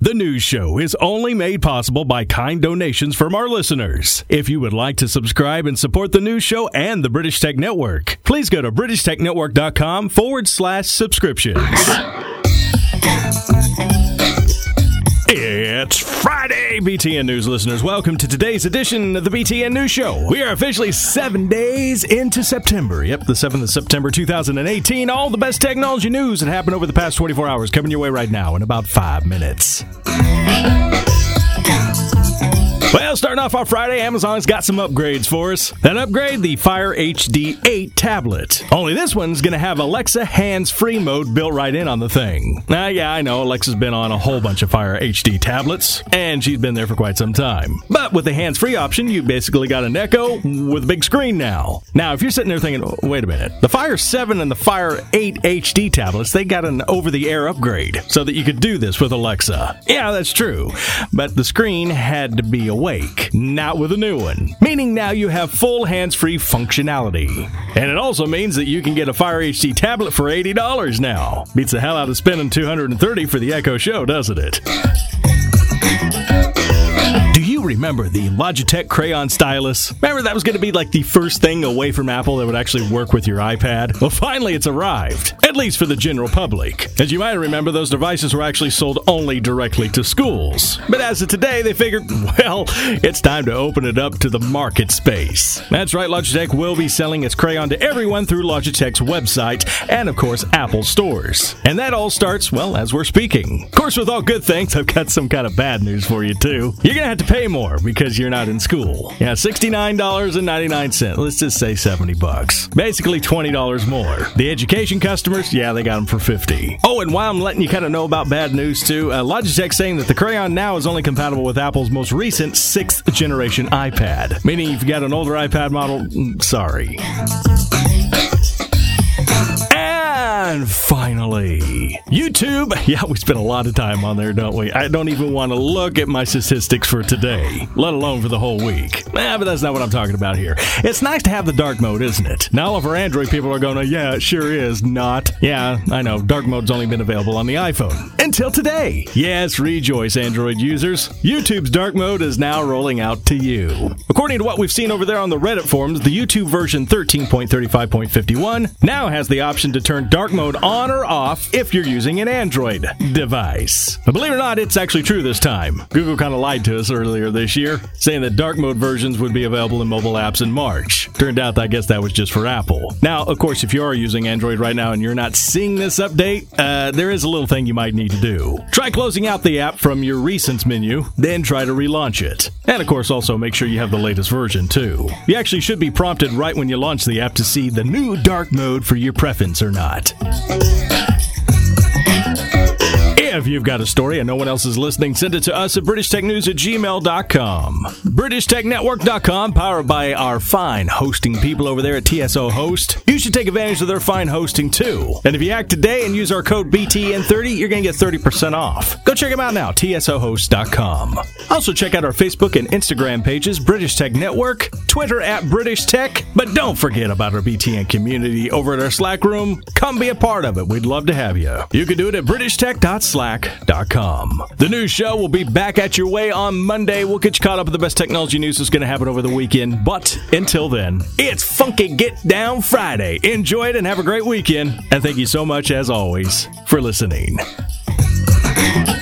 The news show is only made possible by kind donations from our listeners. If you would like to subscribe and support the news show and the British Tech Network, please go to BritishTechNetwork.com/subscriptions. It's Friday, BTN News listeners. Welcome to today's edition of the BTN News Show. We are officially 7 days into September. Yep, the 7th of September, 2018. All the best technology news that happened over the past 24 hours coming your way right now in about 5 minutes. Well, starting off our Friday, Amazon's got some upgrades for us. An upgrade, the Fire HD 8 tablet. Only this one's going to have Alexa hands-free mode built right in on the thing. Now, yeah, I know Alexa's been on a whole bunch of Fire HD tablets, and she's been there for quite some time. But with the hands-free option, you basically got an Echo with a big screen now. Now, if you're sitting there thinking, oh, wait a minute, the Fire 7 and the Fire 8 HD tablets, they got an over-the-air upgrade so that you could do this with Alexa. Yeah, that's true. But the screen had to be awake. Not with a new one. Meaning now you have full hands-free functionality. And it also means that you can get a Fire HD tablet for $80 now. Beats the hell out of spending $230 for the Echo Show, doesn't it? Do you remember the Logitech Crayon Stylus? Remember that was going to be like the first thing away from Apple that would actually work with your iPad? Well, finally it's arrived, at least for the general public. As you might remember, those devices were actually sold only directly to schools. But as of today, they figured, well, it's time to open it up to the market space. That's right, Logitech will be selling its Crayon to everyone through Logitech's website and, of course, Apple stores. And that all starts, well, as we're speaking. Of course, with all good things, I've got some kind of bad news for you, too. You're going to have to pay more because you're not in school. Yeah, $69.99. Let's just say $70. Basically $20 more. The education customers, yeah, they got them for $50. Oh, and while I'm letting you kind of know about bad news too, Logitech's saying that the Crayon now is only compatible with Apple's most recent 6th generation iPad. Meaning if you got an older iPad model, sorry. And finally, YouTube. Yeah, we spent a lot of time on there, don't we? I don't even want to look at my statistics for today, let alone for the whole week. But that's not what I'm talking about here. It's nice to have the dark mode, isn't it? Now all of our Android people are going, yeah, it sure is. Not. Yeah, I know. Dark mode's only been available on the iPhone. Until today. Yes, rejoice, Android users. YouTube's dark mode is now rolling out to you. According to what we've seen over there on the Reddit forums, the YouTube version 13.35.51 now has the option to turn dark mode on or off if you're using an Android device. But believe it or not, it's actually true this time. Google kind of lied to us earlier this year, saying that dark mode versions would be available in mobile apps in March. Turned out, I guess that was just for Apple. Now, of course, if you are using Android right now and you're not seeing this update, there is a little thing you might need to do. Try closing out the app from your recents menu, then try to relaunch it. And of course, also make sure you have the latest version too. You actually should be prompted right when you launch the app to see the new dark mode for your preference or not. If you've got a story and no one else is listening, send it to us at BritishTechNews@gmail.com. BritishTechNetwork.com, powered by our fine hosting people over there at TSO Host. You should take advantage of their fine hosting too. And if you act today and use our code BTN30, you're going to get 30% off. Go check them out now, TSOHost.com. Also check out our Facebook and Instagram pages, British Tech Network, Twitter at British Tech. But don't forget about our BTN community over at our Slack room. Come be a part of it. We'd love to have you. You can do it at BritishTech.Slack.com. The news show will be back at your way on Monday. We'll get you caught up with the best technology news that's going to happen over the weekend. But until then, it's Funky Get Down Friday. Enjoy it and have a great weekend. And thank you so much, as always, for listening.